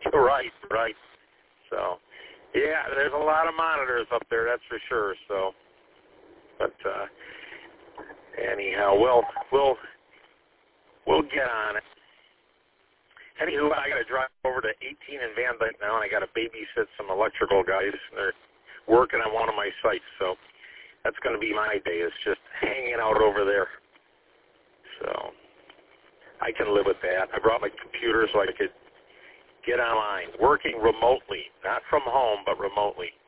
Right, right. So, yeah, there's a lot of monitors up there, that's for sure. So, but anyhow, we'll get on it. Anywho, I got to drive over to 18 in Van Dyke now, and I got to babysit some electrical guys. They're working on one of my sites, so that's going to be my day. Is just hanging out over there. So I can live with that. I brought my computer so I could get online, working remotely, not from home, but remotely.